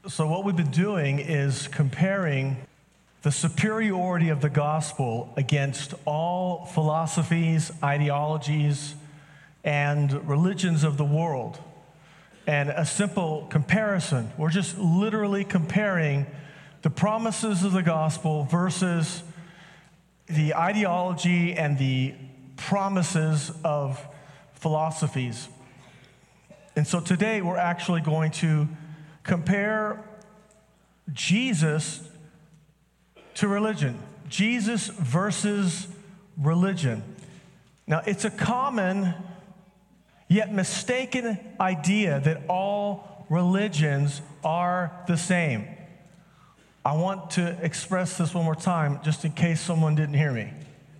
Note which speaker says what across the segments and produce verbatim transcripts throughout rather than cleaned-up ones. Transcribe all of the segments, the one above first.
Speaker 1: So what we've been doing is comparing the superiority of the gospel against all philosophies, ideologies, and religions of the world. And a simple comparison, we're just literally comparing the promises of the gospel versus the ideology and the promises of philosophies. And so today we're actually going to compare Jesus to religion. Jesus versus religion. Now, it's a common yet mistaken idea that all religions are the same. I want to express this one more time, just in case someone didn't hear me.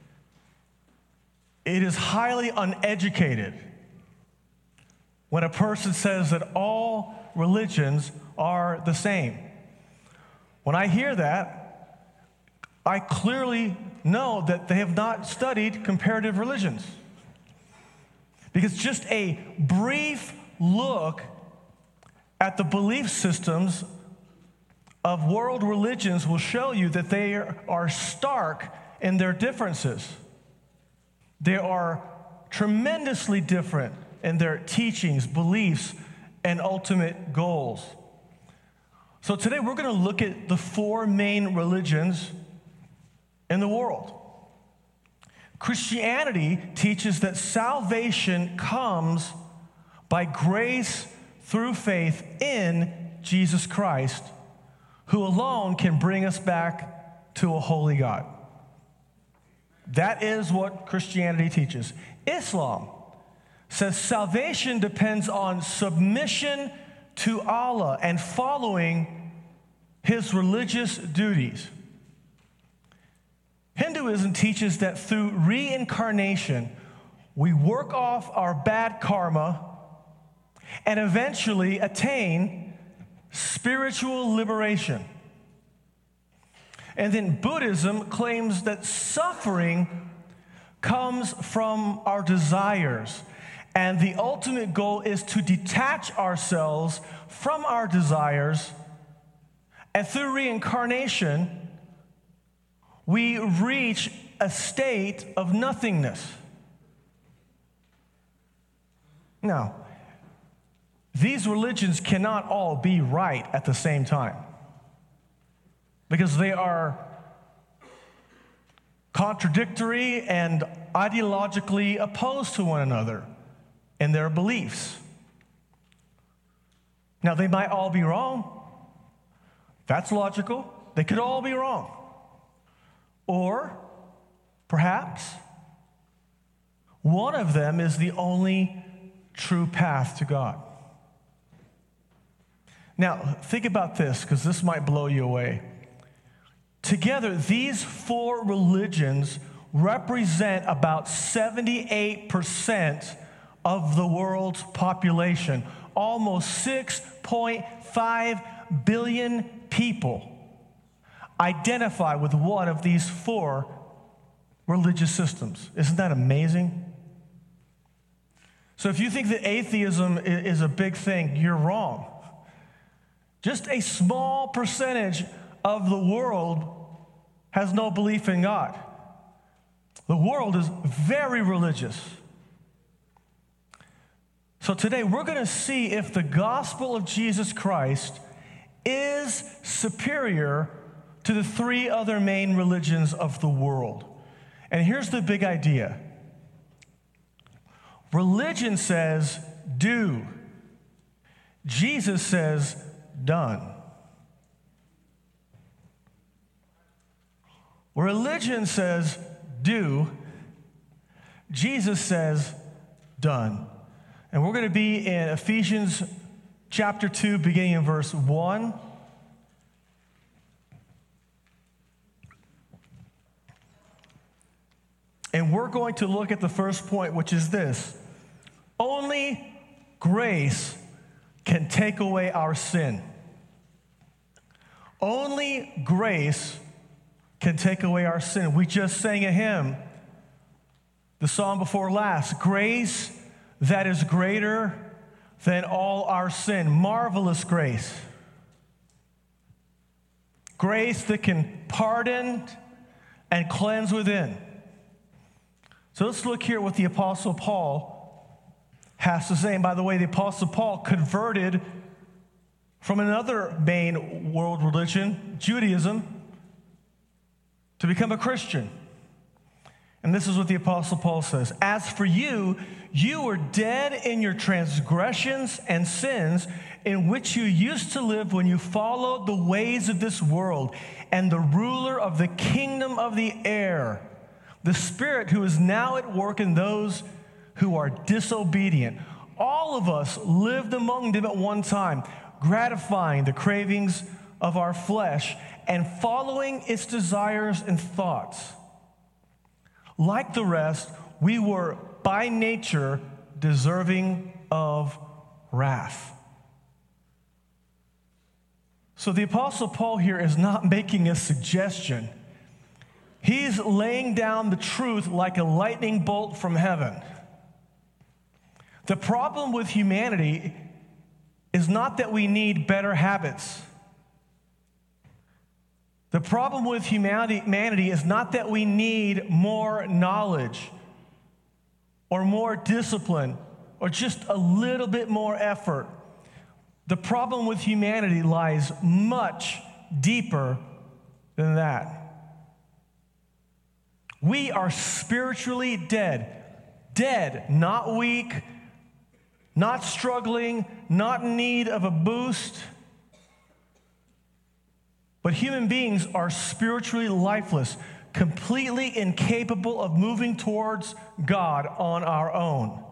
Speaker 1: It is highly uneducated when a person says that all religions are the same. When I hear that, I clearly know that they have not studied comparative religions. Because just a brief look at the belief systems of world religions will show you that they are stark in their differences. They are tremendously different in their teachings, beliefs, and ultimate goals. So today we're going to look at the four main religions in the world. Christianity teaches that salvation comes by grace through faith in Jesus Christ, who alone can bring us back to a holy God. That is what Christianity teaches. Islam says salvation depends on submission to Allah and following His religious duties. Hinduism teaches that through reincarnation, we work off our bad karma and eventually attain spiritual liberation. And then Buddhism claims that suffering comes from our desires, and the ultimate goal is to detach ourselves from our desires, and through reincarnation, we reach a state of nothingness. Now, these religions cannot all be right at the same time because they are contradictory and ideologically opposed to one another in their beliefs. Now, they might all be wrong. That's logical. They could all be wrong. Or perhaps one of them is the only true path to God. Now, think about this, because this might blow you away. Together, these four religions represent about seventy-eight percent of the world's population. Almost six point five billion people identify with one of these four religious systems. Isn't that amazing? So if you think that atheism is a big thing, you're wrong. Just a small percentage of the world has no belief in God. The world is very religious. So today we're going to see if the gospel of Jesus Christ is superior to the three other main religions of the world. And here's the big idea. Religion says, do. Jesus says, done. Religion says, do. Jesus says, done. And we're going to be in Ephesians chapter two, beginning in verse one. And we're going to look at the first point, which is this. Only grace can take away our sin. Only grace can take away our sin. We just sang a hymn, the song before last, grace that is greater than all our sin. Marvelous grace. grace that can pardon and cleanse within. So let's look here what the Apostle Paul has to say. And by the way, the Apostle Paul converted from another main world religion, Judaism, to become a Christian. And this is what the Apostle Paul says. As for you, you were dead in your transgressions and sins in which you used to live when you followed the ways of this world and the ruler of the kingdom of the air, the spirit who is now at work in those who are disobedient. All of us lived among them at one time, gratifying the cravings of our flesh and following its desires and thoughts. Like the rest, we were by nature deserving of wrath. So the Apostle Paul here is not making a suggestion. He's laying down the truth like a lightning bolt from heaven. The problem with humanity is not that we need better habits. The problem with humanity, humanity is not that we need more knowledge or more discipline or just a little bit more effort. The problem with humanity lies much deeper than that. We are spiritually dead. Dead, not weak, not struggling, not in need of a boost. But human beings are spiritually lifeless, completely incapable of moving towards God on our own.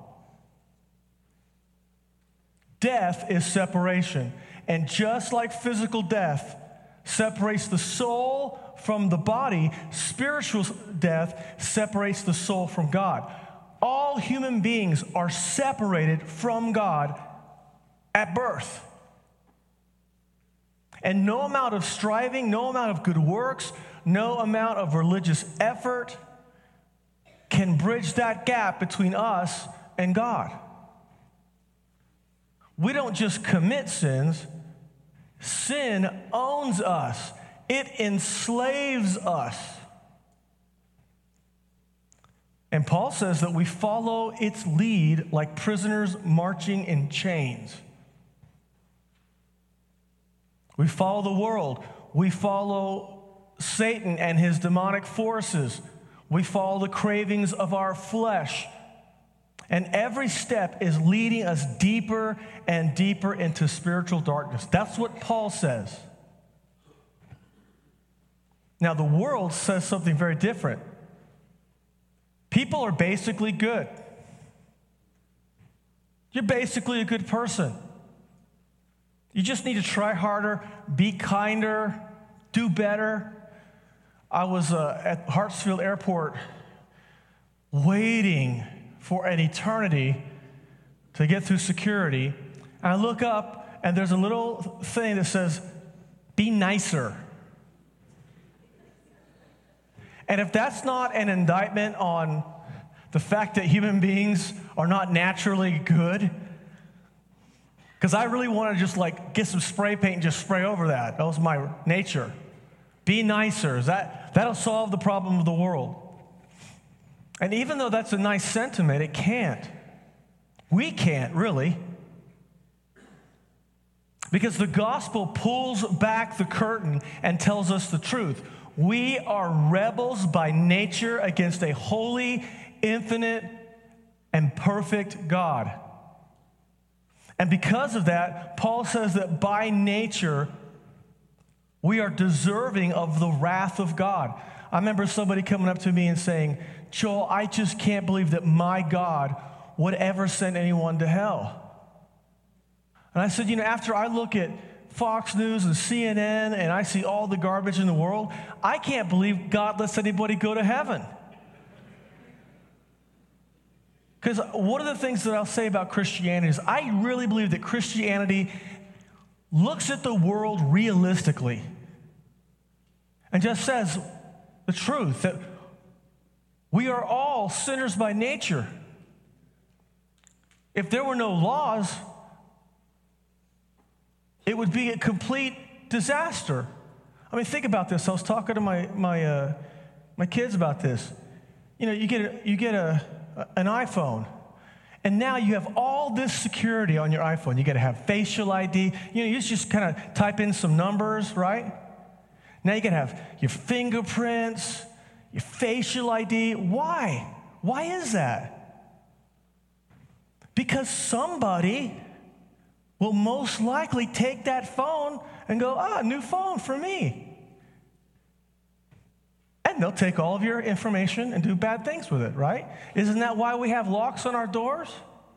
Speaker 1: Death is separation. And just like physical death separates the soul from the body, spiritual death separates the soul from God. All human beings are separated from God at birth. And no amount of striving, no amount of good works, no amount of religious effort can bridge that gap between us and God. We don't just commit sins. Sin owns us. It enslaves us. And Paul says that we follow its lead like prisoners marching in chains. We follow the world. We follow Satan and his demonic forces. We follow the cravings of our flesh. And every step is leading us deeper and deeper into spiritual darkness. That's what Paul says. Now, the world says something very different. People are basically good. You're basically a good person. You just need to try harder, be kinder, do better. I was uh, at Hartsfield Airport waiting for an eternity to get through security. And I look up, and there's a little thing that says, be nicer. And if that's not an indictment on the fact that human beings are not naturally good, because I really want to just like get some spray paint and just spray over that. That was my nature. Be nicer. That, that'll solve the problem of the world. And even though that's a nice sentiment, it can't. We can't, really. Because the gospel pulls back the curtain and tells us the truth. We are rebels by nature against a holy, infinite, and perfect God. And because of that, Paul says that by nature, we are deserving of the wrath of God. I remember somebody coming up to me and saying, Joel, I just can't believe that my God would ever send anyone to hell. And I said, you know, after I look at Fox News and C N N and I see all the garbage in the world, I can't believe God lets anybody go to heaven. Because one of the things that I'll say about Christianity is I really believe that Christianity looks at the world realistically and just says the truth, that we are all sinners by nature. If there were no laws, it would be a complete disaster. I mean, think about this. I was talking to my my uh, my kids about this. You know, you get a, you get a, an iPhone, and now you have all this security on your iPhone. You got to have facial I D. You know, you just kind of type in some numbers, right? Now you got to have your fingerprints, your facial I D. Why? Why is that? Because somebody will most likely take that phone and go, ah, new phone for me. And they'll take all of your information and do bad things with it, right? Isn't that why we have locks on our doors?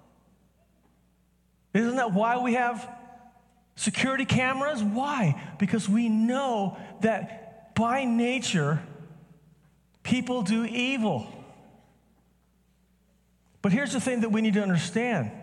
Speaker 1: Isn't that why we have security cameras? Why? Because we know that by nature, people do evil. But here's the thing that we need to understand.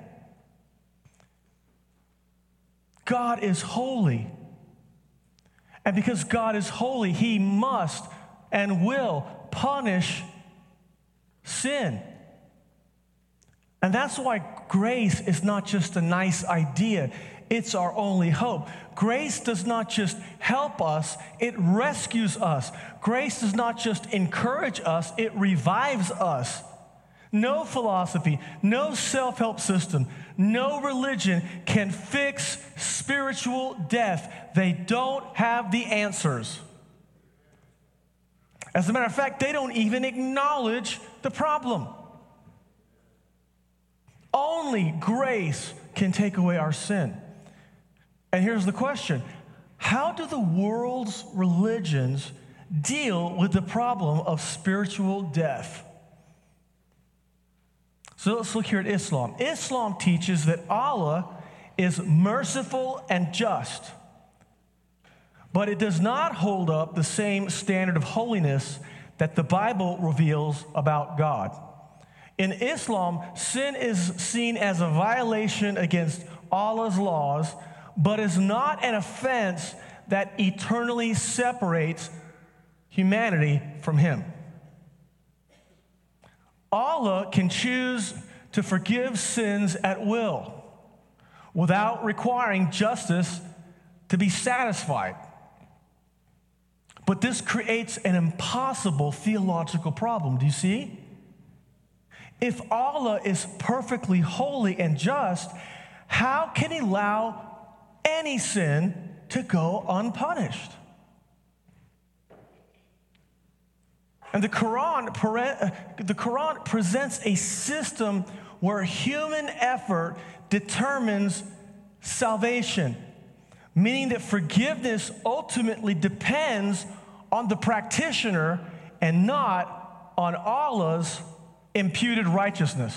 Speaker 1: God is holy. And because God is holy, he must and will punish sin. And that's why grace is not just a nice idea. It's our only hope. Grace does not just help us, it rescues us. Grace does not just encourage us, it revives us. No philosophy, no self-help system, no religion can fix spiritual death. They don't have the answers. As a matter of fact, they don't even acknowledge the problem. Only grace can take away our sin. And here's the question. How do the world's religions deal with the problem of spiritual death? So let's look here at Islam. Islam teaches that Allah is merciful and just, but it does not hold up the same standard of holiness that the Bible reveals about God. In Islam, sin is seen as a violation against Allah's laws, but is not an offense that eternally separates humanity from him. Allah can choose to forgive sins at will without requiring justice to be satisfied. But this creates an impossible theological problem. Do you see? If Allah is perfectly holy and just, how can he allow any sin to go unpunished? And the Quran, the Quran presents a system where human effort determines salvation, meaning that forgiveness ultimately depends on the practitioner and not on Allah's imputed righteousness.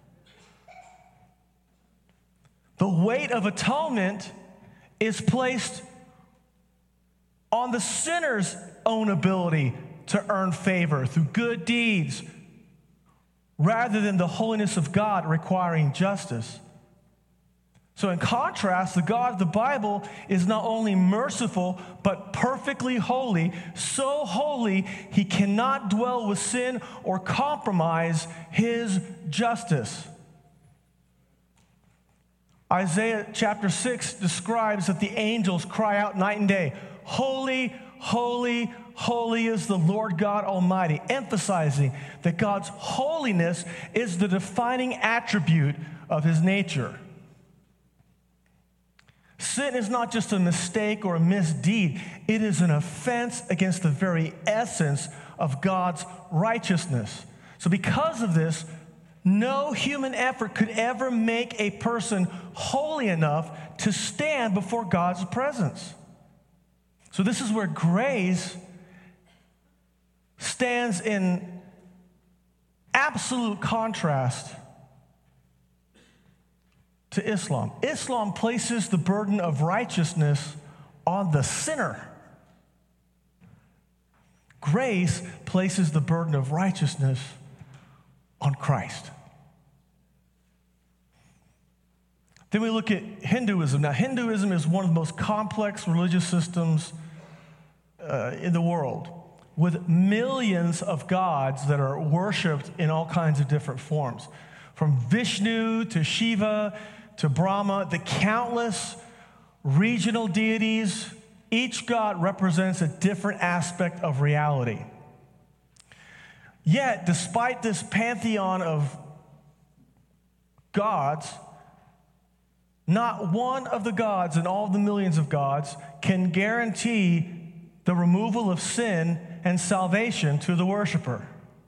Speaker 1: The weight of atonement is placed on the sinner's own ability to earn favor through good deeds, rather than the holiness of God requiring justice. So in contrast, the God of the Bible is not only merciful, but perfectly holy, so holy he cannot dwell with sin or compromise his justice. Isaiah chapter six describes that the angels cry out night and day, "Holy, holy, holy is the Lord God Almighty," emphasizing that God's holiness is the defining attribute of his nature. Sin is not just a mistake or a misdeed. It is an offense against the very essence of God's righteousness. So because of this, no human effort could ever make a person holy enough to stand before God's presence. So this is where grace stands in absolute contrast to Islam. Islam places the burden of righteousness on the sinner. Grace places the burden of righteousness on Christ. Then we look at Hinduism. Now, Hinduism is one of the most complex religious systems uh, in the world, with millions of gods that are worshipped in all kinds of different forms. From Vishnu to Shiva to Brahma, the countless regional deities Each God represents a different aspect of reality. Yet, despite this pantheon of gods, not one of the gods in all the millions of gods can guarantee the removal of sin and salvation to the worshiper.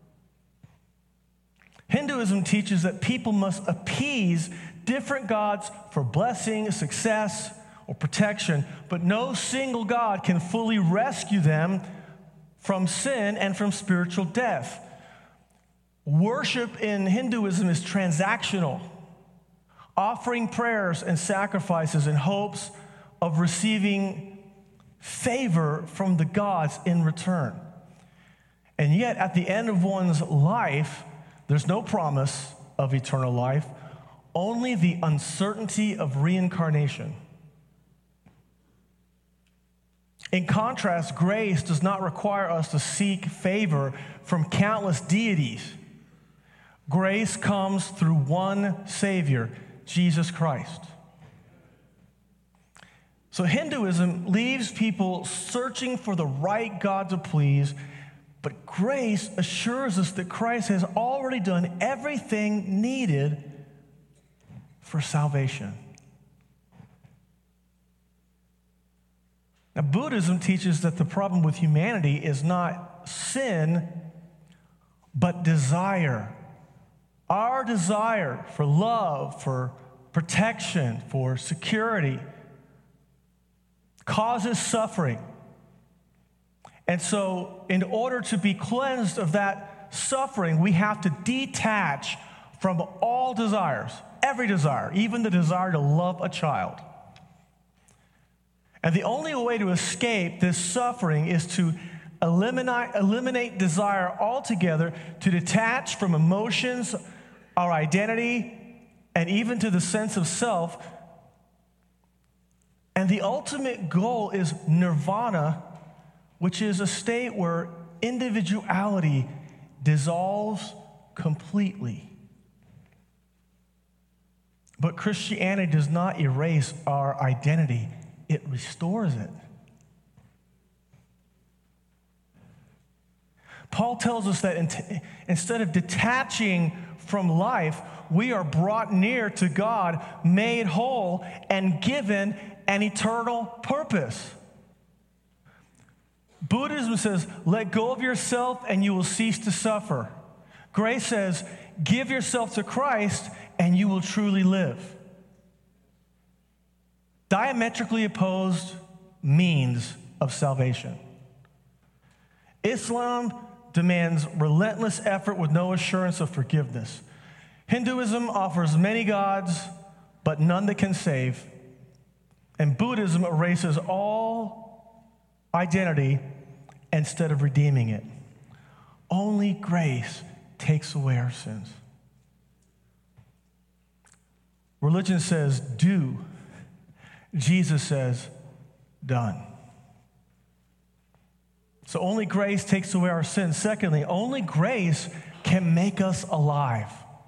Speaker 1: Hinduism teaches that people must appease different gods for blessing, success, or protection, but no single God can fully rescue them from sin and from spiritual death. Worship in Hinduism is transactional, offering prayers and sacrifices in hopes of receiving favor from the gods in return. And yet, at the end of one's life, there's no promise of eternal life, only the uncertainty of reincarnation. In contrast, grace does not require us to seek favor from countless deities. Grace comes through one Savior, Jesus Christ. So Hinduism leaves people searching for the right God to please, but grace assures us that Christ has already done everything needed for salvation. Now, Buddhism teaches that the problem with humanity is not sin, but desire. Our desire for love, for protection, for security causes suffering. And so, in order to be cleansed of that suffering, we have to detach from all desires, every desire, even the desire to love a child. And the only way to escape this suffering is to eliminate, eliminate desire altogether, to detach from emotions, our identity, and even to the sense of self. And the ultimate goal is nirvana, which is a state where individuality dissolves completely. But Christianity does not erase our identity, it restores it. Paul tells us that in- instead of detaching from life, we are brought near to God, made whole, and given an eternal purpose. Buddhism says, let go of yourself and you will cease to suffer. Grace says, give yourself to Christ and you will truly live. Diametrically opposed means of salvation. Islam demands relentless effort with no assurance of forgiveness. Hinduism offers many gods, but none that can save. And Buddhism erases all identity instead of redeeming it. Only grace takes away our sins. Religion says, do. Jesus says, done. So only grace takes away our sins. Secondly, only grace can make us alive.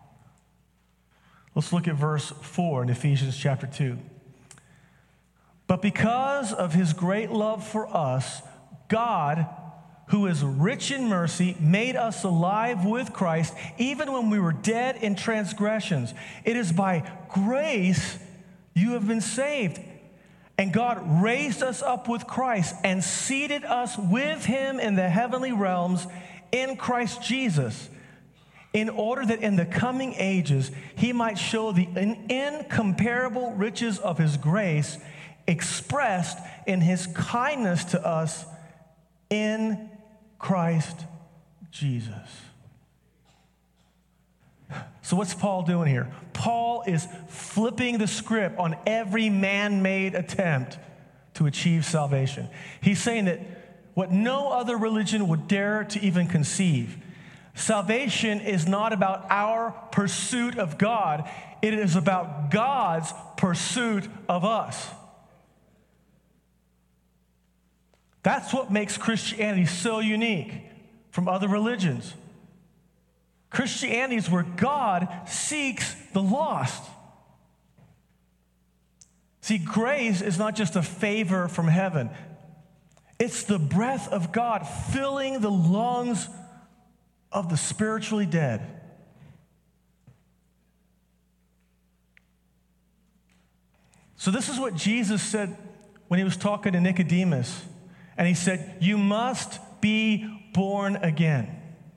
Speaker 1: Let's look at verse four in Ephesians chapter two. But because of his great love for us, God, who is rich in mercy, made us alive with Christ, even when we were dead in transgressions. It is by grace you have been saved. And God raised us up with Christ and seated us with him in the heavenly realms in Christ Jesus, in order that in the coming ages he might show the incomparable riches of his grace expressed in his kindness to us in Christ Jesus. So what's Paul doing here? Paul is flipping the script on every man-made attempt to achieve salvation. He's saying that what no other religion would dare to even conceive. Salvation is not about our pursuit of God. It is about God's pursuit of us. That's what makes Christianity so unique from other religions. Christianity is where God seeks the lost. See, grace is not just a favor from heaven. It's the breath of God filling the lungs of the spiritually dead. So this is what Jesus said when he was talking to Nicodemus. And he said, you must be born again.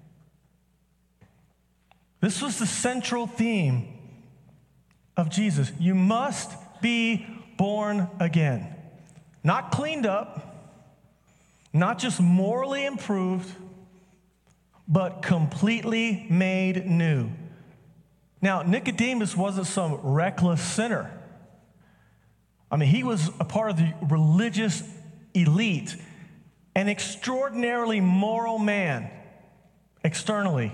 Speaker 1: This was the central theme of Jesus. You must be born again. Not cleaned up, not just morally improved, but completely made new. Now, Nicodemus wasn't some reckless sinner. I mean, he was a part of the religious elite, an extraordinarily moral man externally.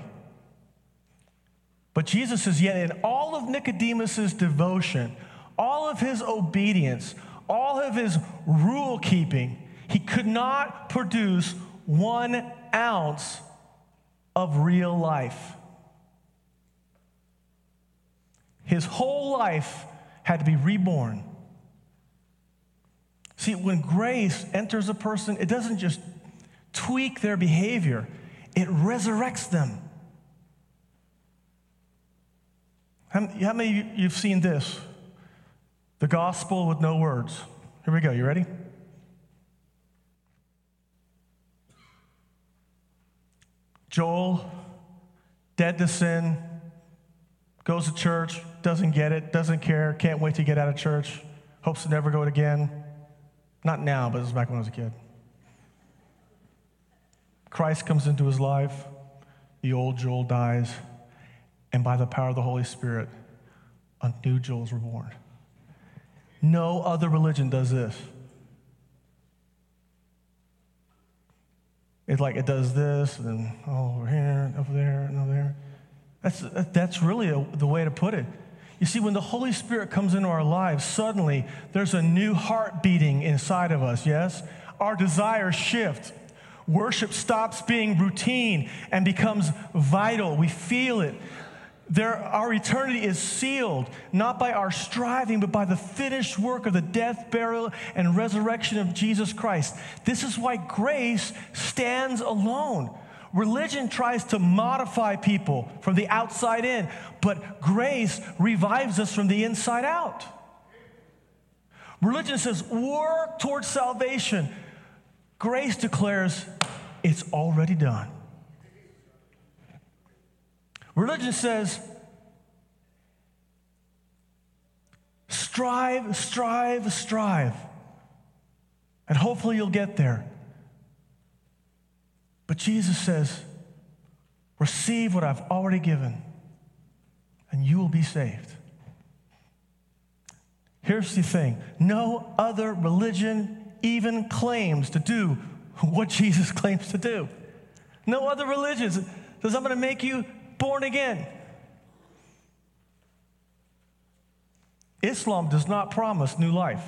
Speaker 1: But Jesus says, yet in all of Nicodemus's devotion, all of his obedience, all of his rule keeping, he could not produce one ounce of real life. His whole life had to be reborn. See, when grace enters a person, it doesn't just tweak their behavior, it resurrects them. How, how many of you, you've seen this? The gospel with no words. Here we go. You ready? Joel, dead to sin, goes to church, doesn't get it, doesn't care, can't wait to get out of church, hopes to never go it again. Not now, but this was back when I was a kid. Christ comes into his life, the old Joel dies, and by the power of the Holy Spirit, a new Joel is reborn. No other religion does this. It's like it does this, and then oh, over here, and over there, and over there. That's, that's really a, the way to put it. You see, when the Holy Spirit comes into our lives, suddenly there's a new heart beating inside of us, yes? Our desires shift. Worship stops being routine and becomes vital. We feel it. There, our eternity is sealed, not by our striving, but by the finished work of the death, burial, and resurrection of Jesus Christ. This is why grace stands alone. Religion tries to modify people from the outside in, but grace revives us from the inside out. Religion says, work towards salvation. Grace declares, it's already done. Religion says, strive, strive, strive, and hopefully you'll get there. But Jesus says, receive what I've already given, and you will be saved. Here's the thing. No other religion even claims to do what Jesus claims to do. No other religion says, I'm going to make you born again. Islam does not promise new life.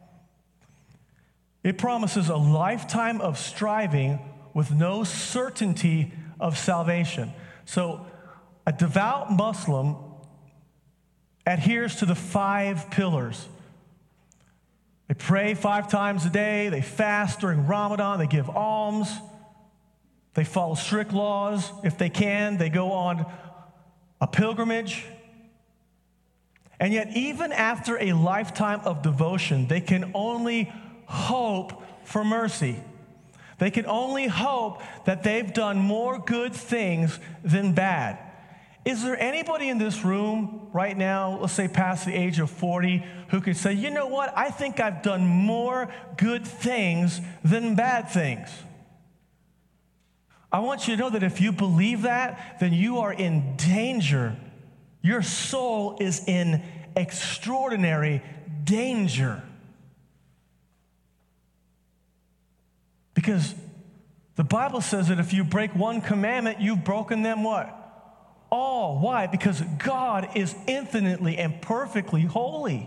Speaker 1: It promises a lifetime of striving with no certainty of salvation. So a devout Muslim adheres to the five pillars. They pray five times a day, they fast during Ramadan, they give alms, they follow strict laws. If they can, they go on a pilgrimage. And yet, even after a lifetime of devotion, they can only hope for mercy. They can only hope that they've done more good things than bad. Is there anybody in this room right now, let's say past the age of forty, who could say, you know what, I think I've done more good things than bad things? I want you to know that if you believe that, then you are in danger. Your soul is in extraordinary danger. Because the Bible says that if you break one commandment, you've broken them what? All. Why? Because God is infinitely and perfectly holy.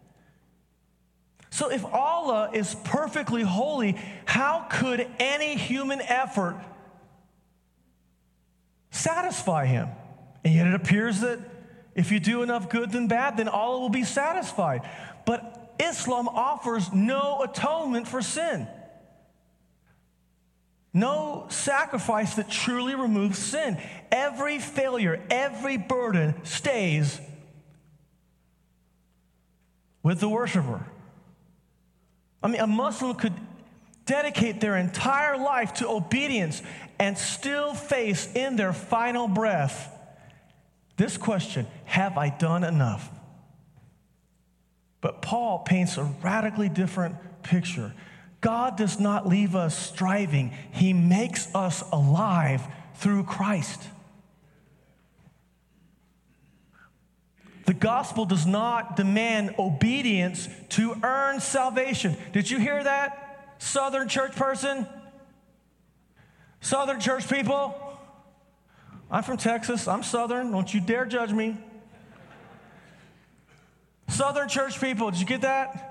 Speaker 1: So if Allah is perfectly holy, how could any human effort satisfy him? And yet it appears that if you do enough good than bad, then Allah will be satisfied. But Islam offers no atonement for sin. No sacrifice that truly removes sin. Every failure, every burden stays with the worshiper. I mean, a Muslim could dedicate their entire life to obedience and still face in their final breath this question: have I done enough? But Paul paints a radically different picture. God does not leave us striving. He makes us alive through Christ. The gospel does not demand obedience to earn salvation. Did you hear that, Southern church person? Southern church people? I'm from Texas. I'm Southern. Don't you dare judge me. Southern church people, did you get that?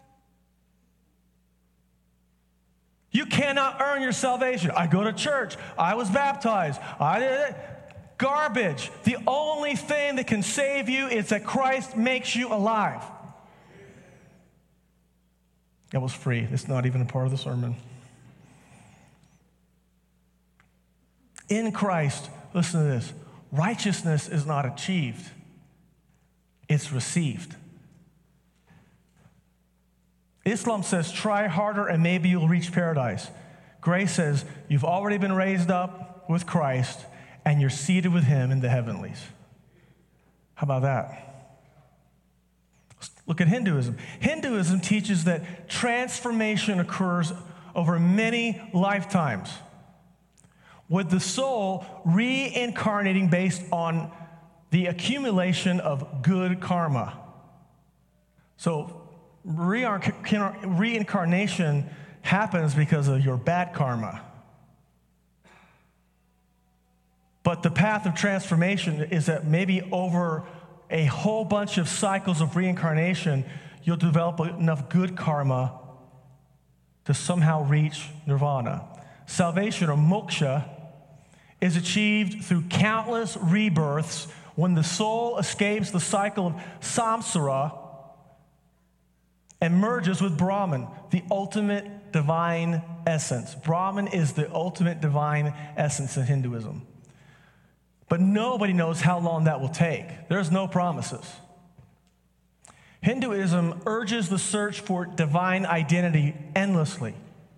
Speaker 1: You cannot earn your salvation. I go to church. I was baptized. I did it. Garbage. The only thing that can save you is that Christ makes you alive. That was free. It's not even a part of the sermon. In Christ, listen to this, righteousness is not achieved. It's received. Islam says, try harder and maybe you'll reach paradise. Grace says, you've already been raised up with Christ and you're seated with him in the heavenlies. How about that? Let's look at Hinduism. Hinduism teaches that transformation occurs over many lifetimes, with the soul reincarnating based on the accumulation of good karma. So, reincarnation happens because of your bad karma. But the path of transformation is that maybe over a whole bunch of cycles of reincarnation, you'll develop enough good karma to somehow reach nirvana. Salvation, or moksha, is achieved through countless rebirths when the soul escapes the cycle of samsara and merges with Brahman, the ultimate divine essence. Brahman is the ultimate divine essence in Hinduism. But nobody knows how long that will take. There's no promises. Hinduism urges the search for divine identity endlessly,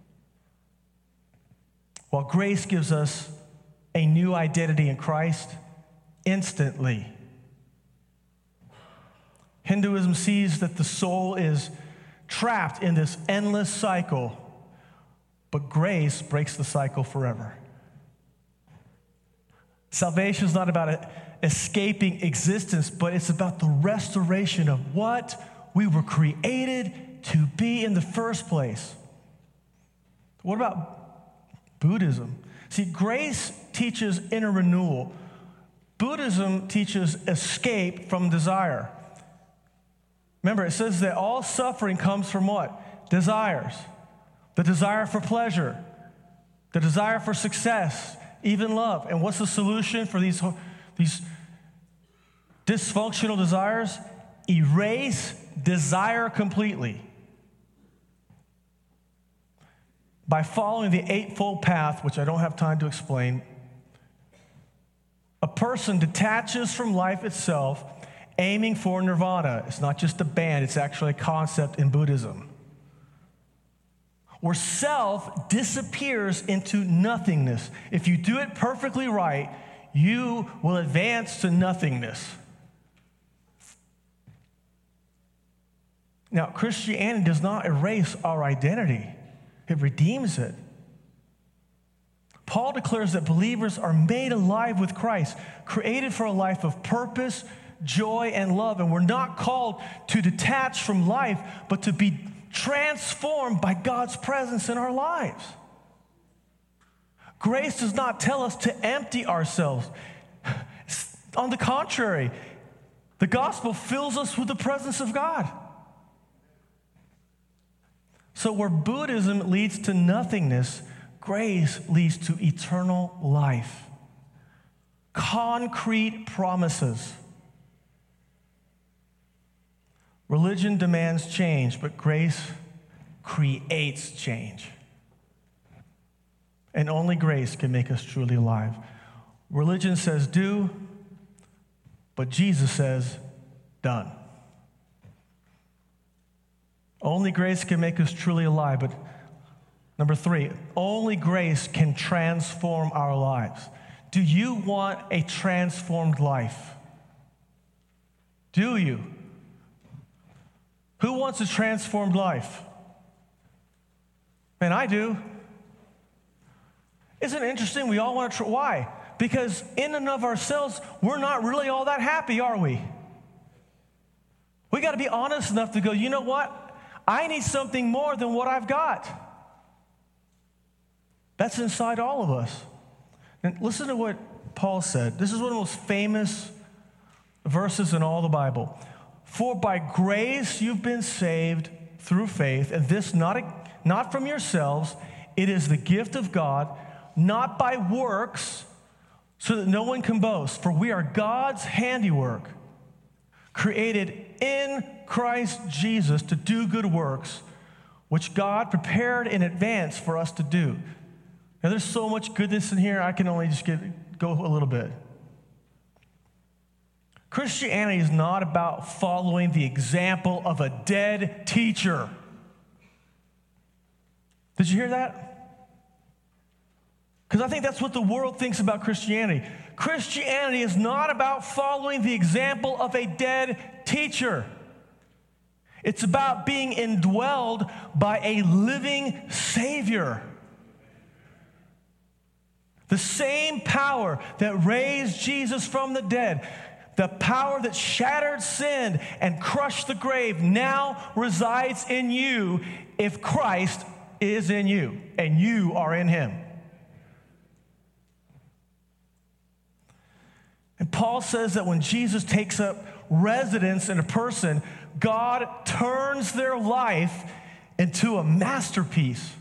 Speaker 1: while grace gives us a new identity in Christ instantly. Hinduism sees that the soul is trapped in this endless cycle, but grace breaks the cycle forever. Salvation is not about escaping existence, but it's about the restoration of what we were created to be in the first place. What about Buddhism? See, grace teaches inner renewal. Buddhism teaches escape from desire. Remember, it says that all suffering comes from what? Desires. The desire for pleasure, the desire for success, even love. And what's the solution for these, these dysfunctional desires? Erase desire completely. By following the Eightfold Path, which I don't have time to explain, a person detaches from life itself, aiming for nirvana. It's not just a band, it's actually a concept in Buddhism, where self disappears into nothingness. If you do it perfectly right, you will advance to nothingness. Now, Christianity does not erase our identity. It redeems it. Paul declares that believers are made alive with Christ, created for a life of purpose, joy, and love. And we're not called to detach from life, but to be transformed by God's presence in our lives. Grace does not tell us to empty ourselves. On the contrary, the gospel fills us with the presence of God. So where Buddhism leads to nothingness, grace leads to eternal life. Concrete promises. Religion demands change, but grace creates change. And only grace can make us truly alive. Religion says do, but Jesus says done. Only grace can make us truly alive. But number three, only grace can transform our lives. Do you want a transformed life? Do you? Who wants a transformed life? Man, I do. Isn't it interesting? We all want to. Tr- Why? Because in and of ourselves, we're not really all that happy, are we? We got to be honest enough to go, you know what? I need something more than what I've got. That's inside all of us. And listen to what Paul said. This is one of the most famous verses in all the Bible. For by grace you've been saved through faith, and this not, a, not from yourselves, it is the gift of God, not by works, so that no one can boast. For we are God's handiwork, created in Christ Jesus to do good works, which God prepared in advance for us to do. Now, there's so much goodness in here, I can only just get, go a little bit. Christianity is not about following the example of a dead teacher. Did you hear that? Because I think that's what the world thinks about Christianity. Christianity is not about following the example of a dead teacher. It's about being indwelled by a living Savior. The same power that raised Jesus from the dead, the power that shattered sin and crushed the grave, now resides in you if Christ is in you and you are in him. And Paul says that when Jesus takes up residence in a person, God turns their life into a masterpiece.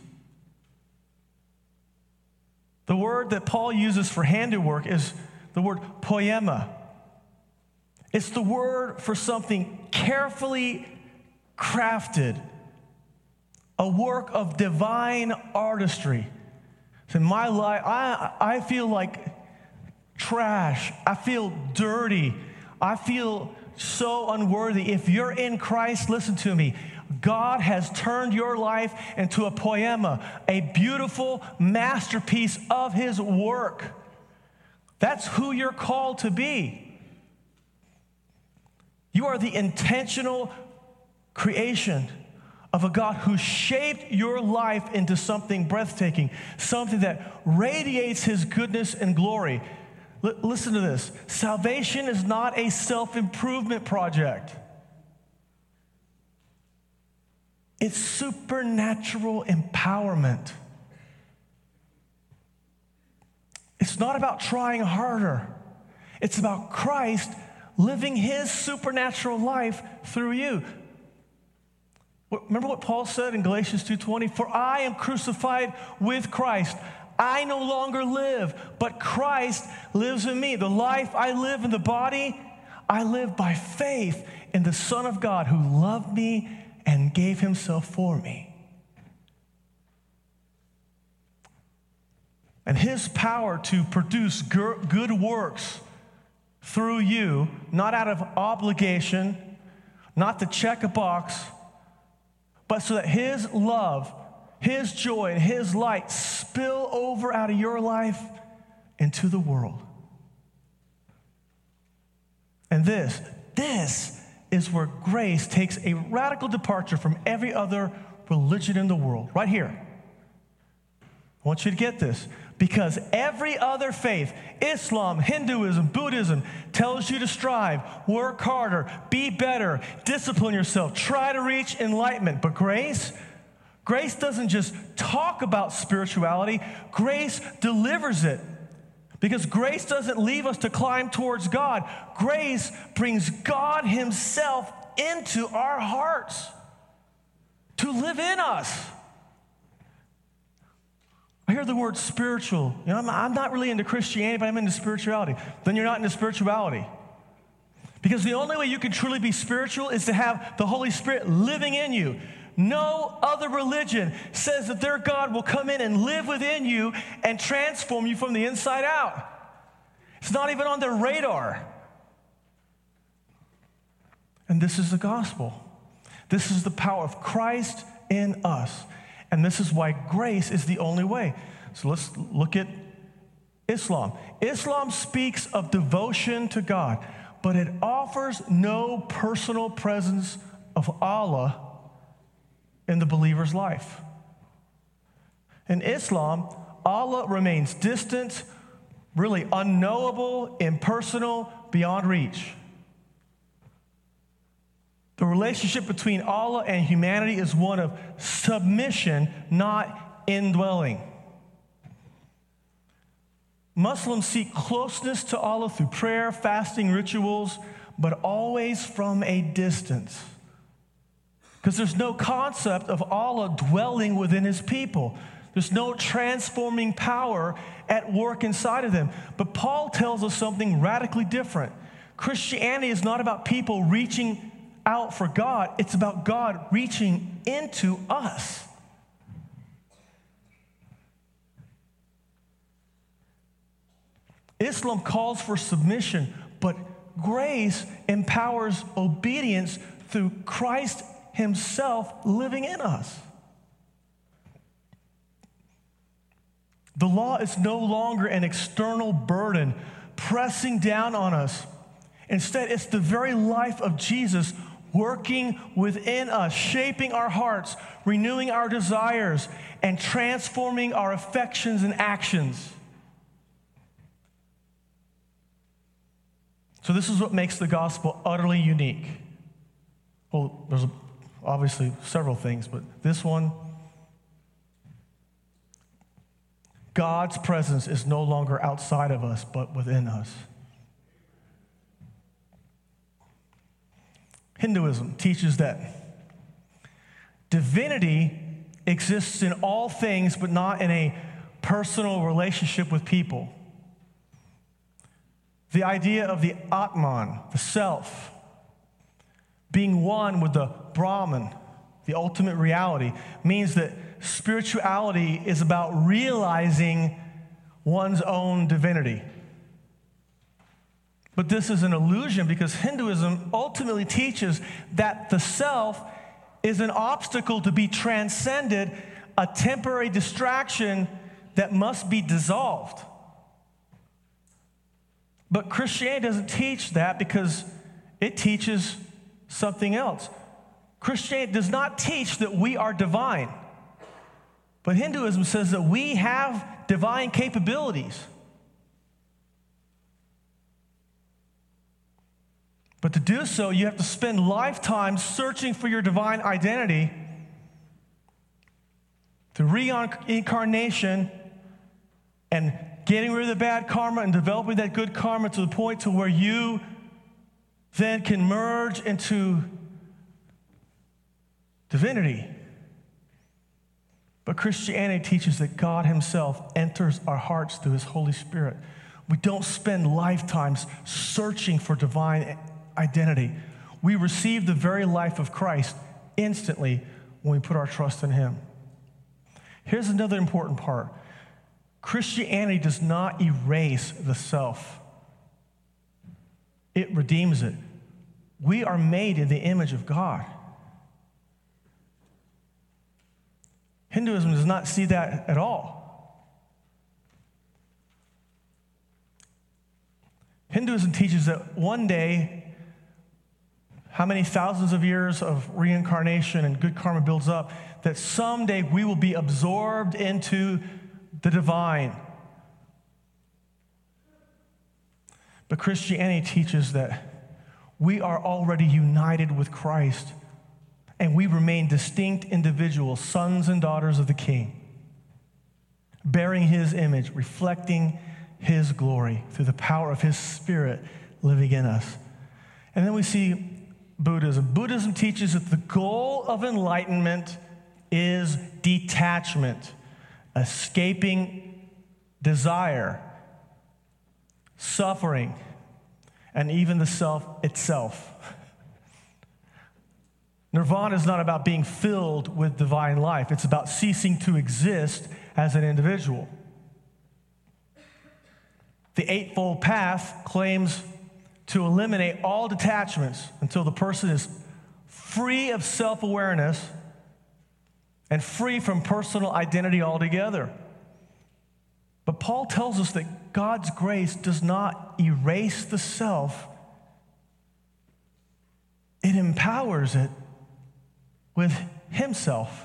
Speaker 1: The word that Paul uses for handiwork is the word poema. It's the word for something carefully crafted, a work of divine artistry. In my life, I, I feel like trash. I feel dirty. I feel so unworthy. If you're in Christ, listen to me. God has turned your life into a poema, a beautiful masterpiece of his work. That's who you're called to be. You are the intentional creation of a God who shaped your life into something breathtaking, something that radiates his goodness and glory. L- listen to this. Salvation is not a self-improvement project. It's supernatural empowerment. It's not about trying harder. It's about Christ living his supernatural life through you. Remember what Paul said in Galatians two twenty? For I am crucified with Christ. I no longer live, but Christ lives in me. The life I live in the body, I live by faith in the Son of God who loved me and gave himself for me. And his power to produce good works through you, not out of obligation, not to check a box, but so that his love, his joy, and his light spill over out of your life into the world. And this, this is where grace takes a radical departure from every other religion in the world. Right here. I want you to get this. Because every other faith, Islam, Hinduism, Buddhism, tells you to strive, work harder, be better, discipline yourself, try to reach enlightenment. But grace, grace doesn't just talk about spirituality, grace delivers it. Because grace doesn't leave us to climb towards God. Grace brings God himself into our hearts to live in us. I hear the word spiritual. You know, I'm, I'm not really into Christianity, but I'm into spirituality. Then you're not into spirituality. Because the only way you can truly be spiritual is to have the Holy Spirit living in you. No other religion says that their God will come in and live within you and transform you from the inside out. It's not even on their radar. And this is the gospel. This is the power of Christ in us. And this is why grace is the only way. So let's look at Islam. Islam speaks of devotion to God, but it offers no personal presence of Allah in the believer's life. In Islam, Allah remains distant, really unknowable, impersonal, beyond reach. The relationship between Allah and humanity is one of submission, not indwelling. Muslims seek closeness to Allah through prayer, fasting, rituals, but always from a distance. Because there's no concept of Allah dwelling within his people. There's no transforming power at work inside of them. But Paul tells us something radically different. Christianity is not about people reaching out for God. It's about God reaching into us. Islam calls for submission, but grace empowers obedience through Christ himself living in us. The law is no longer an external burden pressing down on us. Instead, it's the very life of Jesus working within us, shaping our hearts, renewing our desires, and transforming our affections and actions. So this is what makes the gospel utterly unique. Well, there's obviously several things, but this one, God's presence is no longer outside of us, but within us. Hinduism teaches that divinity exists in all things, but not in a personal relationship with people. The idea of the Atman, the self, being one with the Brahman, the ultimate reality, means that spirituality is about realizing one's own divinity. But this is an illusion because Hinduism ultimately teaches that the self is an obstacle to be transcended, a temporary distraction that must be dissolved. But Christianity doesn't teach that because it teaches something else. Christianity does not teach that we are divine. But Hinduism says that we have divine capabilities. But to do so, you have to spend lifetimes searching for your divine identity through reincarnation and getting rid of the bad karma and developing that good karma to the point to where you then can merge into divinity. But Christianity teaches that God himself enters our hearts through his Holy Spirit. We don't spend lifetimes searching for divine identity. We receive the very life of Christ instantly when we put our trust in him. Here's another important part. Christianity does not erase the self. It redeems it. We are made in the image of God. Hinduism does not see that at all. Hinduism teaches that one day, how many thousands of years of reincarnation and good karma builds up, that someday we will be absorbed into the divine. But Christianity teaches that we are already united with Christ, and we remain distinct individuals, sons and daughters of the King, bearing his image, reflecting his glory through the power of his Spirit living in us. And then we see Buddhism. Buddhism teaches that the goal of enlightenment is detachment, escaping desire, suffering, and even the self itself. Nirvana is not about being filled with divine life. It's about ceasing to exist as an individual. The Eightfold Path claims to eliminate all detachments until the person is free of self-awareness and free from personal identity altogether. But Paul tells us that God's grace does not erase the self. It empowers it with himself.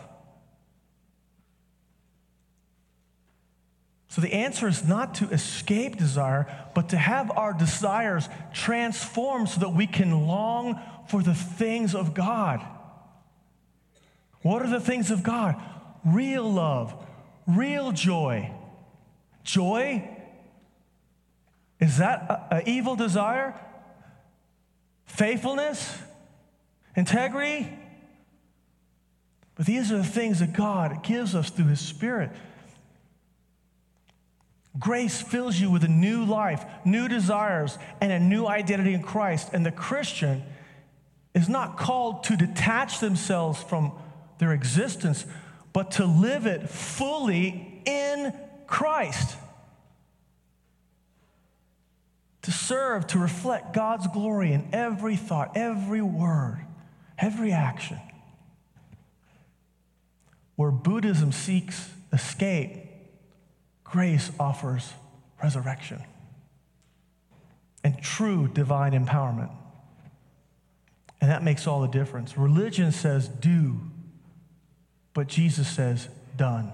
Speaker 1: So the answer is not to escape desire, but to have our desires transformed so that we can long for the things of God. What are the things of God? Real love, real joy. Joy? Is that an evil desire? Faithfulness? Integrity? But these are the things that God gives us through His Spirit. Grace fills you with a new life, new desires, and a new identity in Christ. And the Christian is not called to detach themselves from their existence, but to live it fully in Christ. To serve, to reflect God's glory in every thought, every word, every action. Where Buddhism seeks escape, grace offers resurrection and true divine empowerment. And that makes all the difference. Religion says do, but Jesus says done.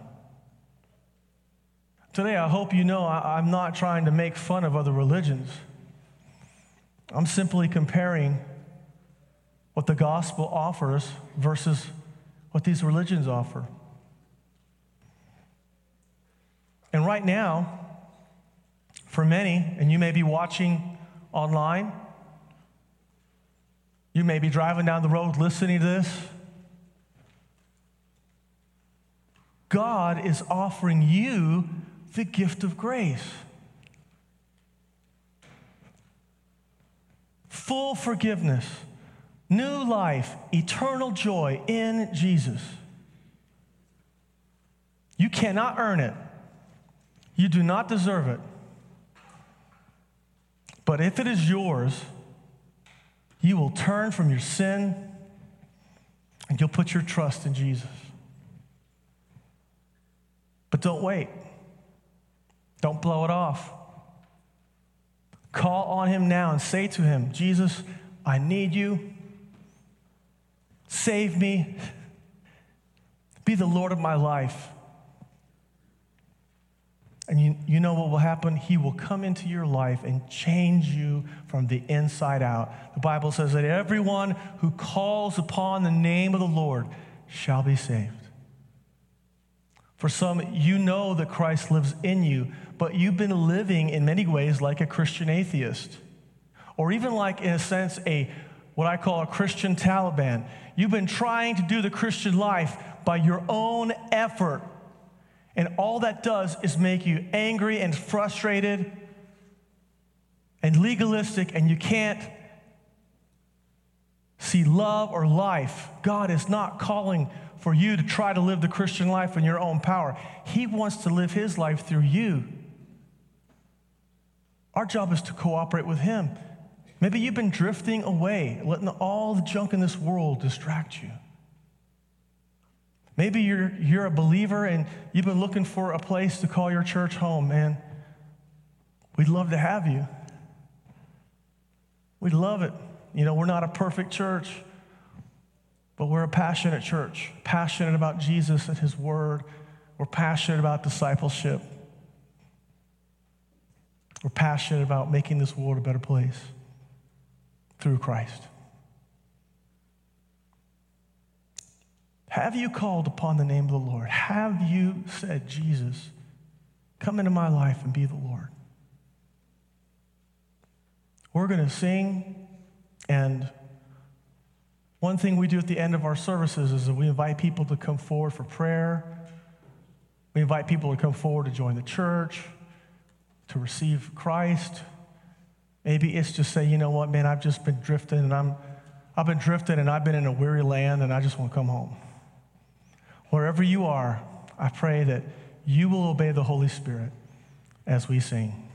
Speaker 1: Today, I hope you know I, I'm not trying to make fun of other religions. I'm simply comparing what the gospel offers versus what these religions offer. And right now, for many, and you may be watching online, you may be driving down the road listening to this, God is offering you the gift of grace. Full forgiveness, new life, eternal joy in Jesus. You cannot earn it. You do not deserve it. But if it is yours, you will turn from your sin and you'll put your trust in Jesus. But don't wait. Don't blow it off. Call on Him now and say to Him, Jesus, I need you. Save me. Be the Lord of my life. And you, you know what will happen? He will come into your life and change you from the inside out. The Bible says that everyone who calls upon the name of the Lord shall be saved. For some, you know that Christ lives in you, but you've been living in many ways like a Christian atheist, or even like, in a sense, a what I call a Christian Taliban. You've been trying to do the Christian life by your own effort. And all that does is make you angry and frustrated and legalistic, and you can't see love or life. God is not calling for you to try to live the Christian life in your own power. He wants to live His life through you. Our job is to cooperate with Him. Maybe you've been drifting away, letting all the junk in this world distract you. Maybe you're, you're a believer and you've been looking for a place to call your church home, man. We'd love to have you. We'd love it. You know, we're not a perfect church, but we're a passionate church, passionate about Jesus and His Word. We're passionate about discipleship. We're passionate about making this world a better place through Christ. Have you called upon the name of the Lord? Have you said, Jesus, come into my life and be the Lord? We're going to sing, and one thing we do at the end of our services is that we invite people to come forward for prayer. We invite people to come forward to join the church, to receive Christ. Maybe it's just say, you know what, man, I've just been drifting, and I'm I've been drifting and I've been in a weary land and I just want to come home. Wherever you are, I pray that you will obey the Holy Spirit as we sing.